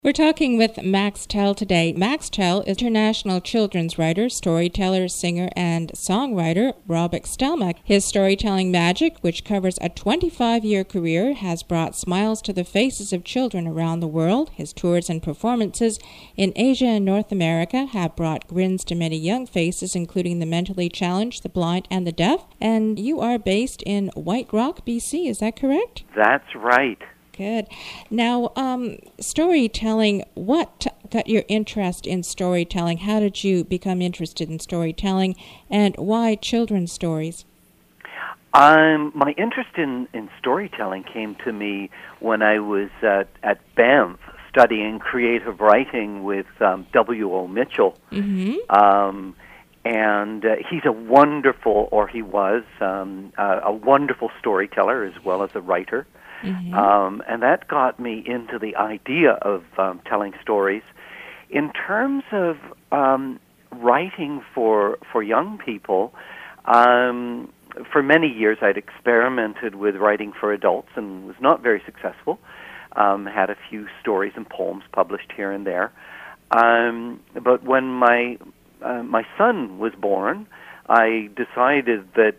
We're talking with Max Tell today. Max Tell is international children's writer, storyteller, singer, and songwriter Robert Stelmach. His storytelling magic, which covers a 25-year career, has brought smiles to the faces of children around the world. His tours and performances in Asia and North America have brought grins to many young faces, including the mentally challenged, the blind, and the deaf. And you are based in White Rock, BC, is that correct? That's right. Good. Now, storytelling, what got your interest in storytelling? How did you become interested in storytelling, and why children's stories? My interest in storytelling came to me when I was at Banff studying creative writing with W.O. Mitchell. Mm-hmm. And he's a wonderful, or he was, a wonderful storyteller as well as a writer. Mm-hmm. And that got me into the idea of telling stories. In terms of writing for young people, for many years I'd experimented with writing for adults and was not very successful. Had a few stories and poems published here and there. But when my son was born, I decided that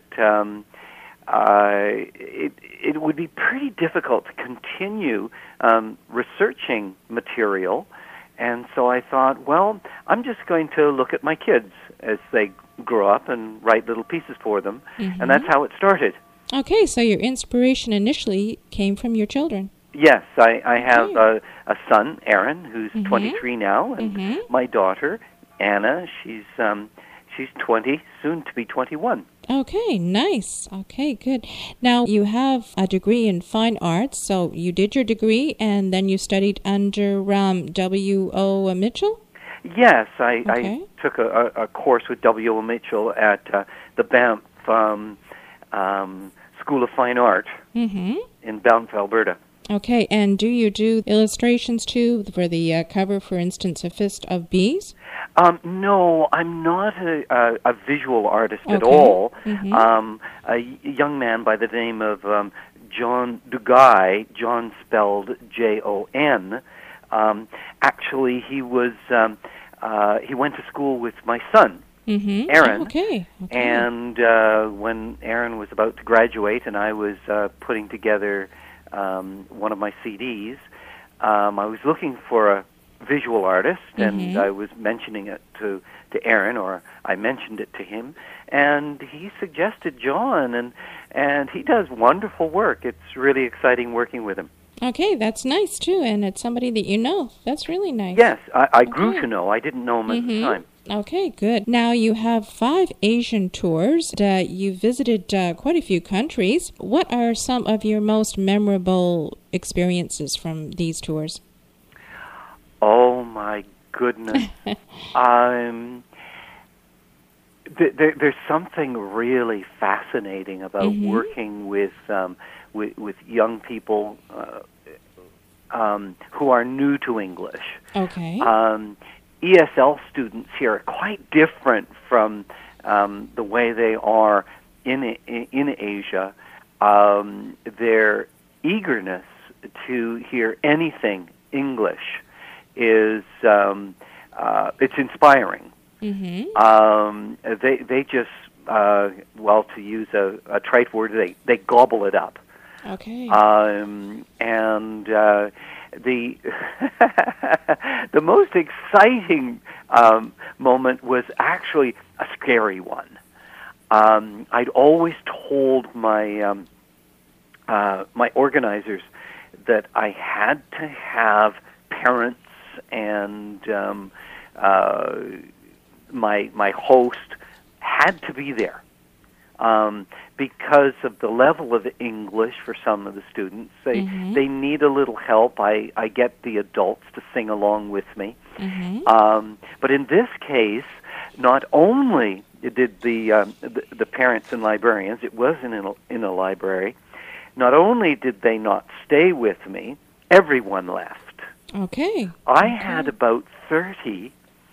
it would be pretty difficult to continue researching material, and so I thought, well, I'm just going to look at my kids as they grow up and write little pieces for them, and that's how it started. Okay, so your inspiration initially came from your children. Yes, I have a son, Aaron, who's 23 now, and my daughter, Anna, she's 20, soon to be 21. Okay, nice. Okay, good. Now, you have a degree in fine arts, so you did your degree, and then you studied under W.O. Mitchell? Yes, I took a course with W.O. Mitchell at the Banff School of Fine Art in Banff, Alberta. Okay, and do you do illustrations too for the cover, for instance, A Fist of Bees? No, I'm not a visual artist at all. A young man by the name of John Duguay, John spelled Jon, actually he went to school with my son, Aaron. Okay. And when Aaron was about to graduate and I was putting together one of my CDs, I was looking for a visual artist, and I was mentioning it to Aaron, or I mentioned it to him, and he suggested John, and he does wonderful work. It's really exciting working with him. Okay, that's nice too, and it's somebody that you know. That's really nice. Yes, I grew to know. I didn't know him at the time. Okay, good. Now, you have 5 Asian tours. You visited quite a few countries. What are some of your most memorable experiences from these tours? Oh, my goodness. There's something really fascinating about working with young people who are new to English. Okay. ESL students here are quite different from the way they are in Asia. Their eagerness to hear anything English is it's inspiring. They just well, to use a trite word, they gobble it up. Okay. And the the most exciting moment was actually a scary one. I'd always told my my organizers that I had to have parents and my host had to be there. Because of the level of English for some of the students. They need a little help. I get the adults to sing along with me. But in this case, not only did the parents and librarians, it was in a library, not only did they not stay with me, everyone left. Okay. I had about 30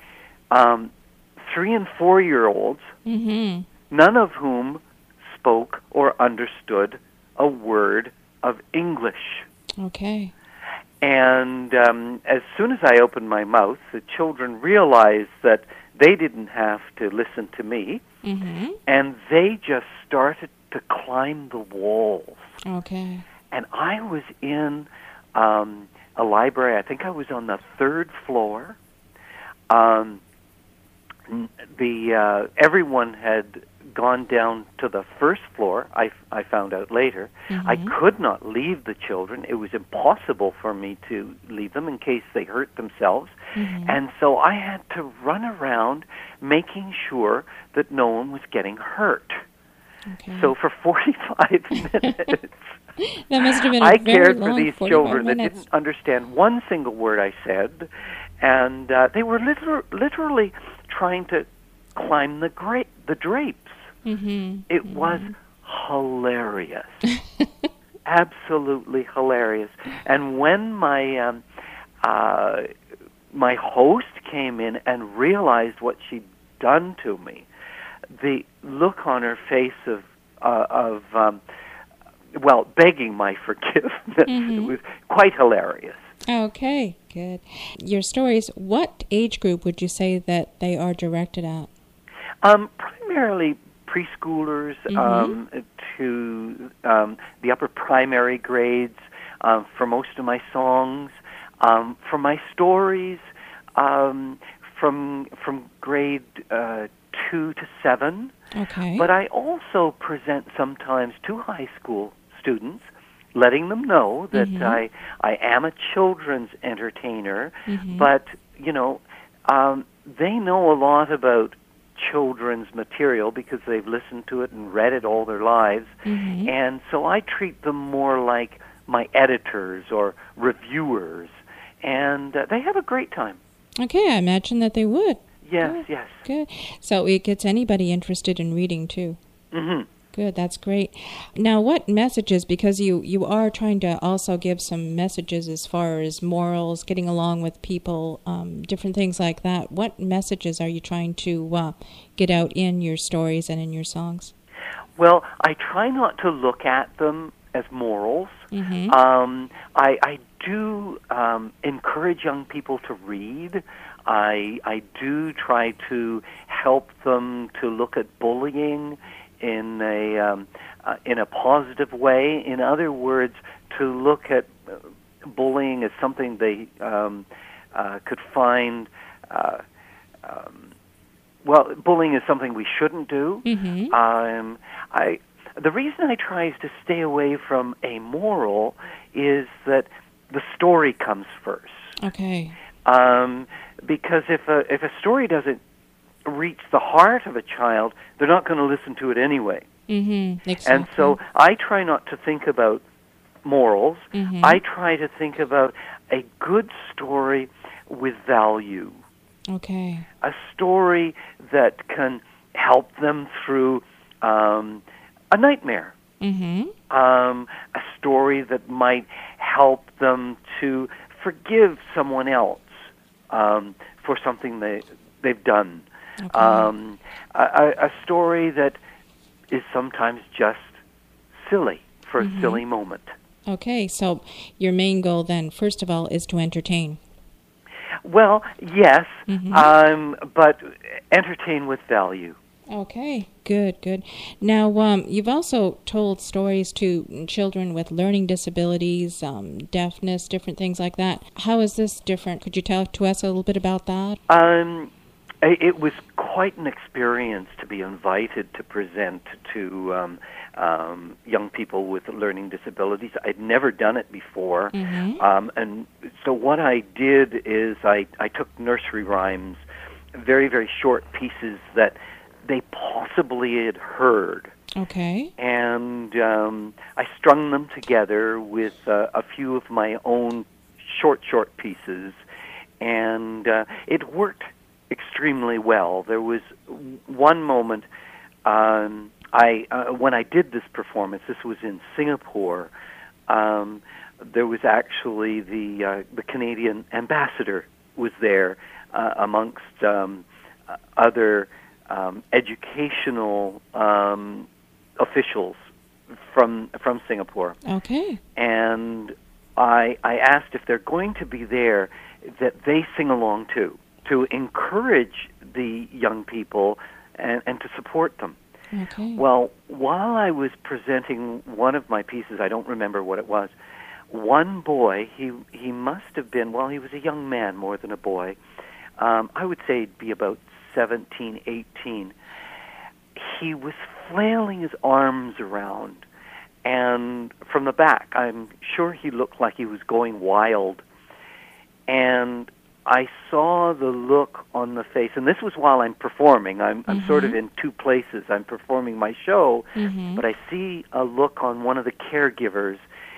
3- and 4-year-olds, none of whom spoke or understood a word of English. Okay. And as soon as I opened my mouth, the children realized that they didn't have to listen to me, and they just started to climb the walls. Okay. And I was in a library. I think I was on the third floor. Everyone had gone down to the first floor. I found out later. I could not leave the children. It was impossible for me to leave them in case they hurt themselves. And so I had to run around making sure that no one was getting hurt. Okay. So for 45 minutes, that must have been I a very cared long for these 45 children that minutes. didn't understand one single word I said, and they were literally trying to climb the drapes. It was hilarious, absolutely hilarious. And when my my host came in and realized what she'd done to me, the look on her face of begging my forgiveness, it was quite hilarious. Okay, good. Your stories, what age group would you say that they are directed at? Primarily preschoolers to the upper primary grades. For most of my songs, for my stories, from grade 2 to 7. Okay. But I also present sometimes to high school students, letting them know that I am a children's entertainer, but, they know a lot about children's material because they've listened to it and read it all their lives, and so I treat them more like my editors or reviewers, and they have a great time. Okay, I imagine that they would. Yes, Good. yes. Good. So it gets anybody interested in reading, too. Good, that's great. Now, what messages, because you are trying to also give some messages as far as morals, getting along with people, different things like that, what messages are you trying to get out in your stories and in your songs? Well, I try not to look at them as morals. I do encourage young people to read. I do try to help them to look at bullying in a positive way. In other words, to look at bullying as something they could find. Bullying is something we shouldn't do. The reason I try is to stay away from a moral is that the story comes first. Okay. Because if a story doesn't reach the heart of a child, they're not going to listen to it anyway. Exactly. And so I try not to think about morals. I try to think about a good story with value. Okay. A story that can help them through a nightmare. A story that might help them to forgive someone else for something they've done. Okay. A story that is sometimes just silly for a silly moment. Okay, so your main goal then, first of all, is to entertain. Well, yes, but entertain with value. Okay, good. Now, you've also told stories to children with learning disabilities, deafness, different things like that. How is this different? Could you tell to us a little bit about that? It was quite an experience to be invited to present to young people with learning disabilities. I'd never done it before. And so what I did is I took nursery rhymes, very, very short pieces that they possibly had heard. Okay. And I strung them together with a few of my own short pieces, and it worked extremely well. There was one moment when I did this performance. This was in Singapore. There was actually the Canadian ambassador was there amongst other educational officials from Singapore. Okay. And I asked if they're going to be there, that they sing along too, to encourage the young people and to support them. Okay. Well, while I was presenting one of my pieces, I don't remember what it was, one boy, he must have been, well, he was a young man more than a boy. I would say he'd be about 17, 18. He was flailing his arms around, and from the back, I'm sure he looked like he was going wild. And I saw the look on the face, and this was while I'm performing. I'm sort of in two places. I'm performing my show, but I see a look on one of the caregivers,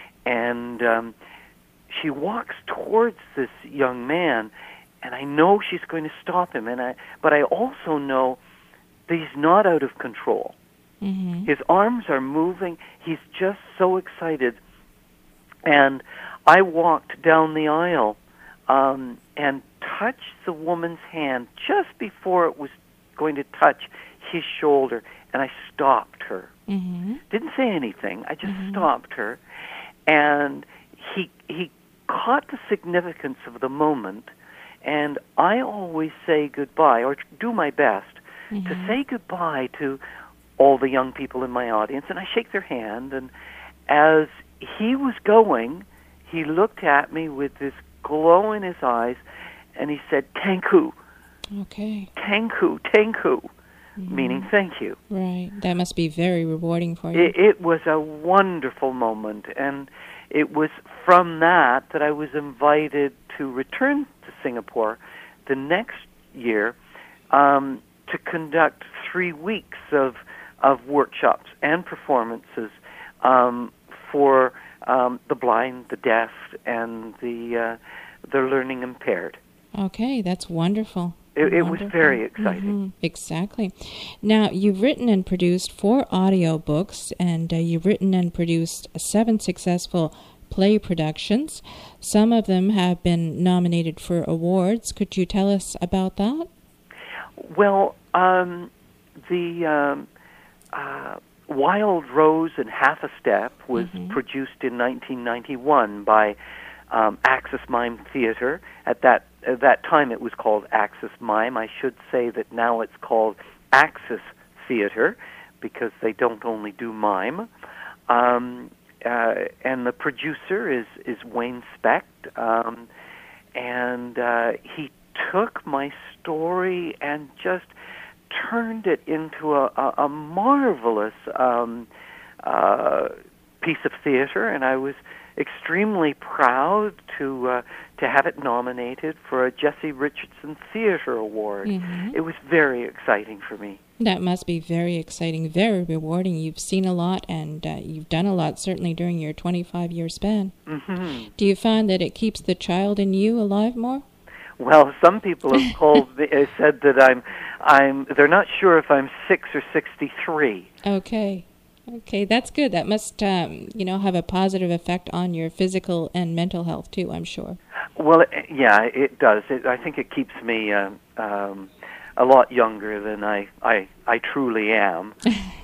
and she walks towards this young man, and I know she's going to stop him, but I also know that he's not out of control. His arms are moving. He's just so excited. And I walked down the aisle and touched the woman's hand just before it was going to touch his shoulder, and I stopped her. Didn't say anything. I just stopped her. And he caught the significance of the moment, and I always say goodbye, or do my best, to say goodbye to all the young people in my audience, and I shake their hand, and as he was going, he looked at me with this glow in his eyes, and he said, "Tanku." Okay. "Tanku, tanku," meaning thank you. Right. That must be very rewarding for you. It was a wonderful moment, and it was from that I was invited to return to Singapore the next year to conduct 3 weeks of workshops and performances for the blind, the deaf, and the learning impaired. Okay, that's wonderful. It was very exciting. Exactly. Now, you've written and produced 4 audio books, and you've written and produced 7 successful play productions. Some of them have been nominated for awards. Could you tell us about that? Well, the Wild Rose and Half a Step was produced in 1991 by Axis Mime Theatre. At that time, it was called Axis Mime. I should say that now it's called Axis Theatre because they don't only do mime. And the producer is Wayne Specht, and he took my story and just turned it into a marvelous piece of theater, and I was extremely proud to have it nominated for a Jesse Richardson Theater Award. It was very exciting for me. That must be very exciting, very rewarding. You've seen a lot, and you've done a lot, certainly during your 25-year span. Do you find that it keeps the child in you alive more? Well, some people have said that they're not sure if I'm 6 or 63. Okay, that's good. That must, have a positive effect on your physical and mental health too, I'm sure. Well, yeah, it does. I think it keeps me a lot younger than I truly am.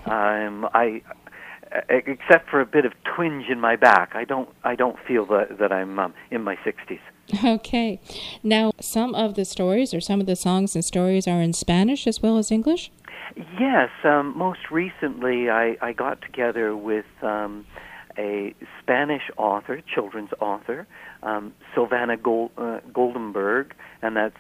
Except for a bit of twinge in my back, I don't feel that I'm in my 60s. Okay. Now, some of the stories or some of the songs and stories are in Spanish as well as English? Yes. Most recently, I got together with a Spanish author, children's author, Silvana Goldenberg, and that's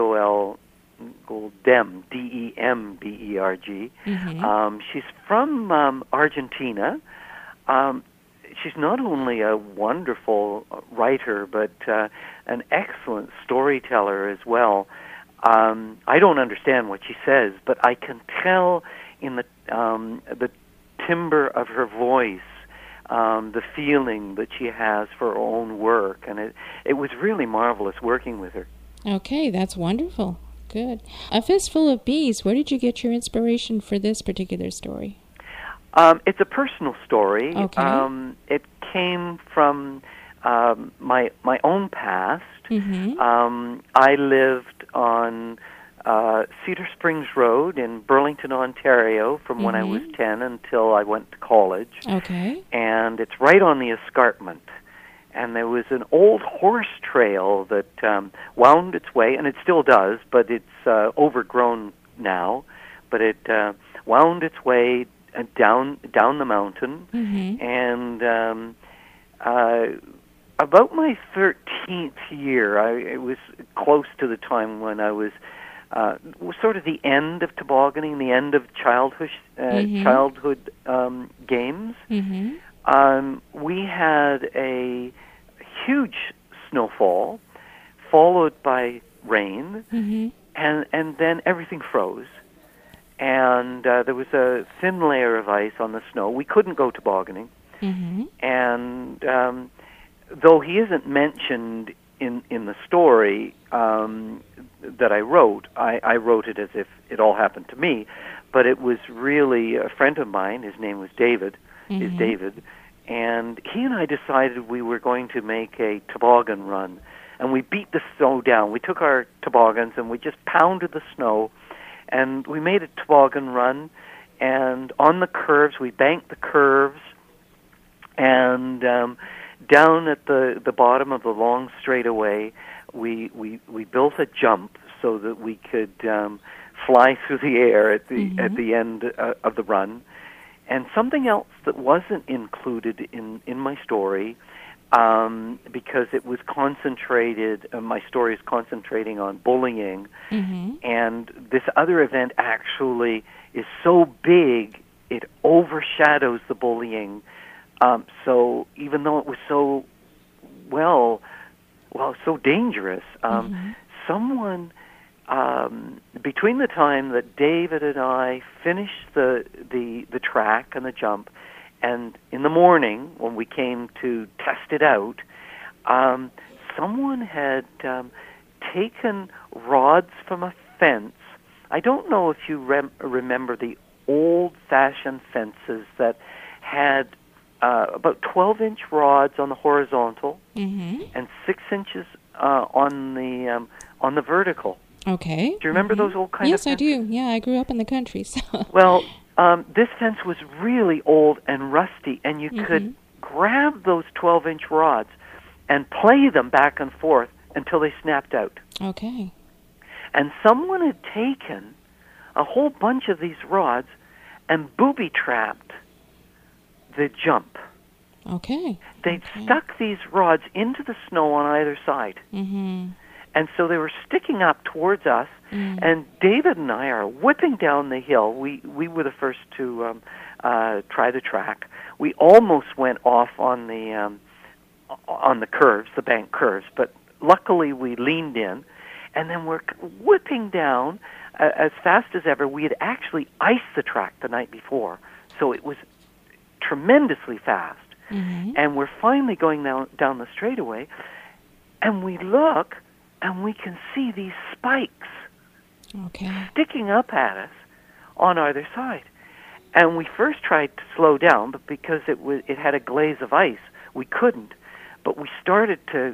Goldem, D-E-M-B-E-R-G. She's from Argentina. She's not only a wonderful writer, but an excellent storyteller as well. I don't understand what she says, but I can tell in the timbre of her voice, the feeling that she has for her own work, and it was really marvelous working with her. Okay, that's wonderful. Good. A Fistful of Bees, where did you get your inspiration for this particular story? It's a personal story. Okay. It came from my own past. I lived on Cedar Springs Road in Burlington, Ontario from when I was 10 until I went to college. Okay. And it's right on the escarpment. and there was an old horse trail that wound its way, and it still does, but it's overgrown now. But it wound its way down the mountain, and about my 13th year, it was close to the time when I was sort of the end of tobogganing, the end of childhood games. We had a huge snowfall, followed by rain, and then everything froze. And there was a thin layer of ice on the snow. We couldn't go tobogganing. And though he isn't mentioned in the story that I wrote it as if it all happened to me, but it was really a friend of mine. His name was David, is David, and he and I decided we were going to make a toboggan run, and we beat the snow down. We took our toboggans and we just pounded the snow, and we made a toboggan run, and on the curves, we banked the curves, and down at the bottom of the long straightaway, we built a jump so that we could fly through the air at the end of the run. And something else that wasn't included in my story, because it was concentrated, my story is concentrating on bullying, and this other event actually is so big it overshadows the bullying. So even though it was so so dangerous, someone between the time that David and I finished the track and the jump, and in the morning when we came to test it out, someone had taken rods from a fence. I don't know if you remember the old-fashioned fences that had about 12-inch rods on the horizontal and 6 inches on the vertical. Okay. Do you remember those old kind of fences? Yes, I do. Yeah, I grew up in the country. So. Well, this fence was really old and rusty, and you could grab those 12-inch rods and play them back and forth until they snapped out. Okay. And someone had taken a whole bunch of these rods and booby-trapped the jump. Okay. They'd stuck these rods into the snow on either side. And so they were sticking up towards us, and David and I are whipping down the hill. We were the first to try the track. We almost went off on the curves, the bank curves, but luckily we leaned in, and then we're whipping down as fast as ever. We had actually iced the track the night before, so it was tremendously fast. And we're finally going down the straightaway, and we look, and we can see these spikes sticking up at us on either side. And we first tried to slow down, but because it had a glaze of ice, we couldn't. But we started to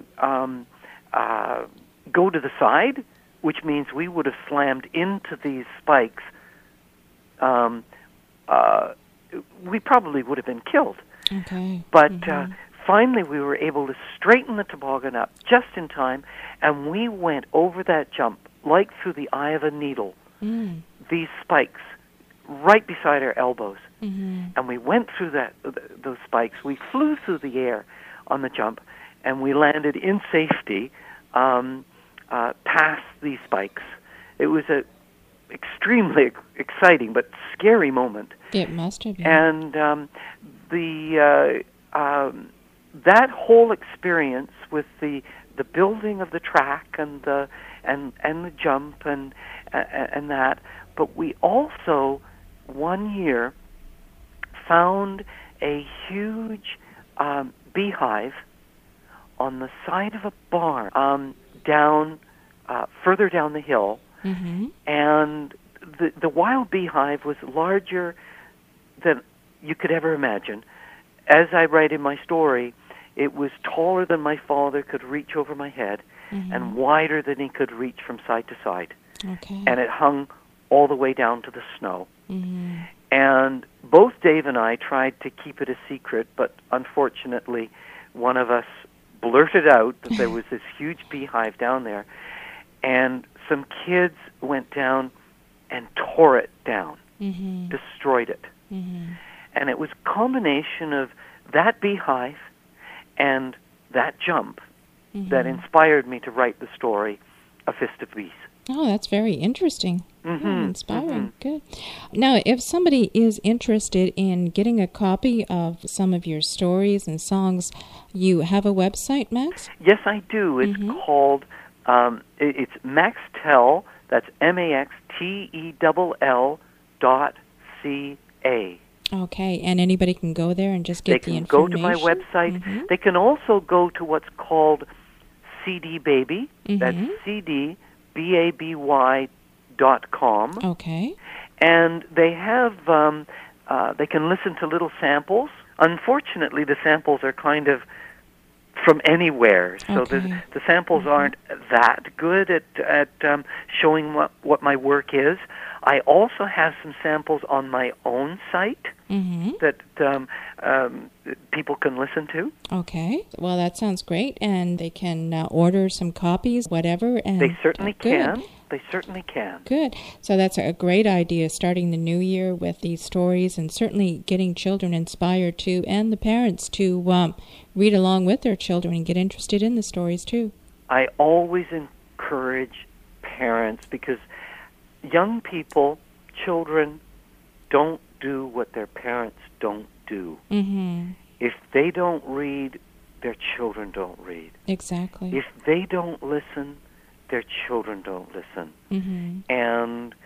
go to the side, which means we would have slammed into these spikes. We probably would have been killed. Okay. But finally we were able to straighten the toboggan up just in time, and we went over that jump like through the eye of a needle. These spikes right beside our elbows. And we went through those spikes. We flew through the air on the jump, and we landed in safety past these spikes. It was a extremely exciting but scary moment. It must have been. And that whole experience with the building of the track and the jump and that, but we also one year found a huge beehive on the side of a barn further down the hill, and the wild beehive was larger than you could ever imagine. As I write in my story, it was taller than my father could reach over my head, and wider than he could reach from side to side. Okay. And it hung all the way down to the snow. And both Dave and I tried to keep it a secret, but unfortunately, one of us blurted out that there was this huge beehive down there, and some kids went down and tore it down, destroyed it. And it was a combination of that beehive and that jump that inspired me to write the story, A Fist of Bees. Oh, that's very interesting. Inspiring. Good. Now, if somebody is interested in getting a copy of some of your stories and songs, you have a website, Max? Yes, I do. It's called, it's Maxtell, that's MAXTELL.ca. Okay, and anybody can go there and just get the information? They can go to my website. They can also go to what's called CD Baby. That's CDBABY.com. Okay. And they have, they can listen to little samples. Unfortunately, the samples are kind of from anywhere, so the samples aren't that good at showing what my work is. I also have some samples on my own site that people can listen to. Okay. Well, that sounds great, and they can order some copies, whatever. And they certainly can. They certainly can. Good. So that's a great idea, starting the new year with these stories, and certainly getting children inspired too, and the parents to read along with their children and get interested in the stories too. I always encourage parents, because young people, children, don't do what their parents don't do. If they don't read, their children don't read. Exactly. If they don't listen, their children don't listen. And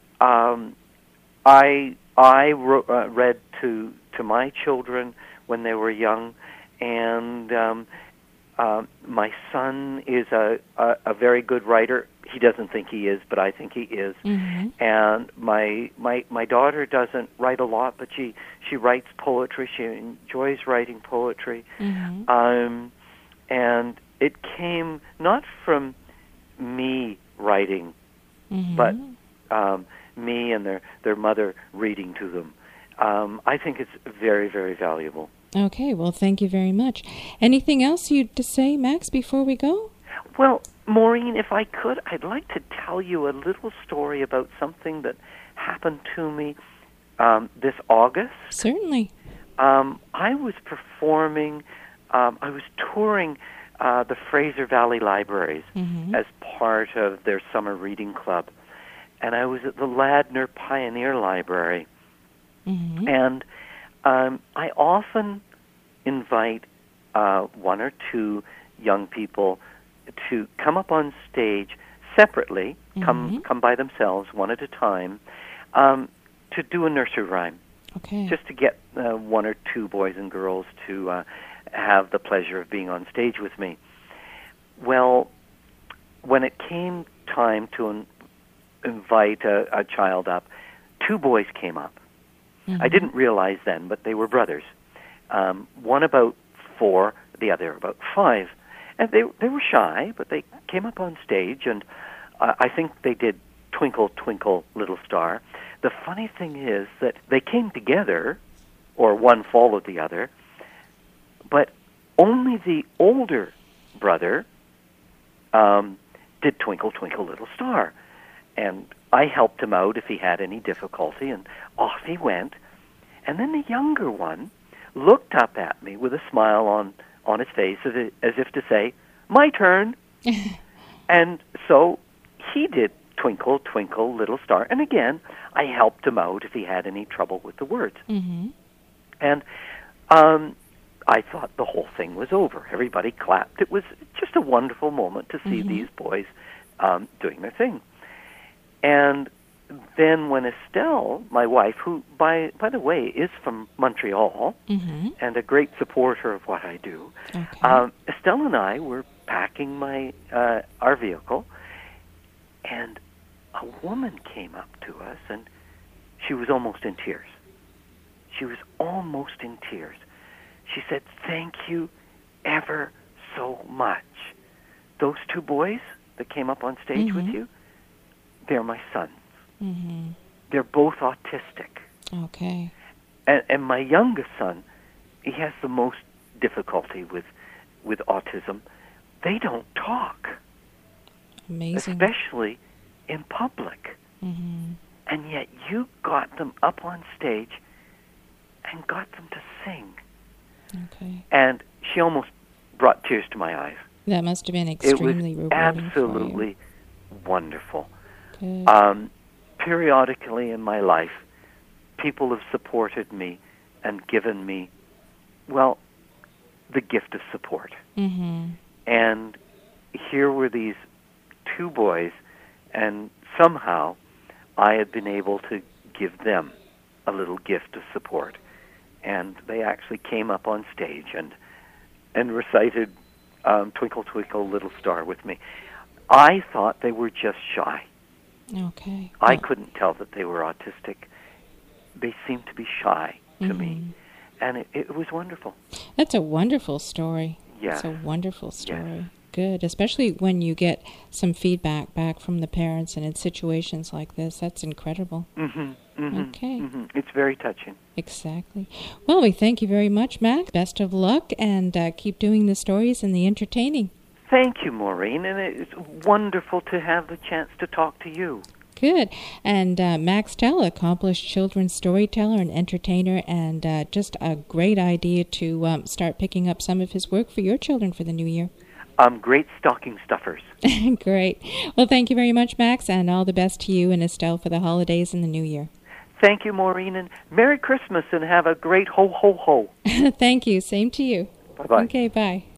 I read to my children when they were young, and my son is a very good writer. He doesn't think he is, but I think he is. And my daughter doesn't write a lot, but she writes poetry. She enjoys writing poetry. And it came not from me writing, but me and their mother reading to them. I think it's very, very valuable. Okay, well, thank you very much. Anything else you'd to say, Max, before we go? Well, Maureen, if I could, I'd like to tell you a little story about something that happened to me this August. Certainly. I was performing, I was touring the Fraser Valley Libraries as part of their summer reading club. And I was at the Ladner Pioneer Library. And I often invite one or two young people to come up on stage separately, come by themselves, one at a time, to do a nursery rhyme. Okay. Just to get one or two boys and girls to have the pleasure of being on stage with me. Well, when it came time to invite a child up, two boys came up. I didn't realize then, but they were brothers. One about 4, the other about 5. And they were shy, but they came up on stage, and I think they did Twinkle, Twinkle, Little Star. The funny thing is that they came together, or one followed the other, but only the older brother did Twinkle, Twinkle, Little Star. And I helped him out if he had any difficulty, and off he went. And then the younger one looked up at me with a smile on his face as if to say, "My turn." And so he did Twinkle, Twinkle, Little Star. And again, I helped him out if he had any trouble with the words. And I thought the whole thing was over. Everybody clapped. It was just a wonderful moment to see these boys doing their thing. And then when Estelle, my wife, who, by the way, is from Montreal and a great supporter of what I do, Estelle and I were packing our vehicle, and a woman came up to us, and she was almost in tears. She was almost in tears. She said, "Thank you ever so much. Those two boys that came up on stage with you, they're my sons. They're both autistic." Okay. And my youngest son, he has the most difficulty with with autism, they don't talk, Amazing. especially in public. Mm-hmm. And yet you got them up on stage and got them to sing. Okay. And she almost brought tears to my eyes. That must have been It extremely was rewarding absolutely wonderful. for you. Good. Periodically in my life, people have supported me and given me, well, the gift of support. Mm-hmm. And here were these two boys, and somehow I had been able to give them a little gift of support. And they actually came up on stage and recited Twinkle, Twinkle, Little Star with me. I thought they were just shy. Okay. I couldn't tell that they were autistic. They seemed to be shy to Mm-hmm. me. And it was wonderful. That's a wonderful story. Yes. It's a wonderful story. Yes. Good, especially when you get some feedback back from the parents, and in situations like this, that's incredible. Mm-hmm, mm-hmm, Okay. mm-hmm. It's very touching. Exactly. Well, we thank you very much, Max. Best of luck, and keep doing the stories and the entertaining. Thank you, Maureen, and it's wonderful to have the chance to talk to you. Good. And Max Tell, accomplished children's storyteller and entertainer, and just a great idea to start picking up some of his work for your children for the new year. Great stocking stuffers. Great. Well, thank you very much, Max, and all the best to you and Estelle for the holidays and the new year. Thank you, Maureen, and Merry Christmas, and have a great ho, ho, ho. Thank you. Same to you. Bye-bye. Okay, bye.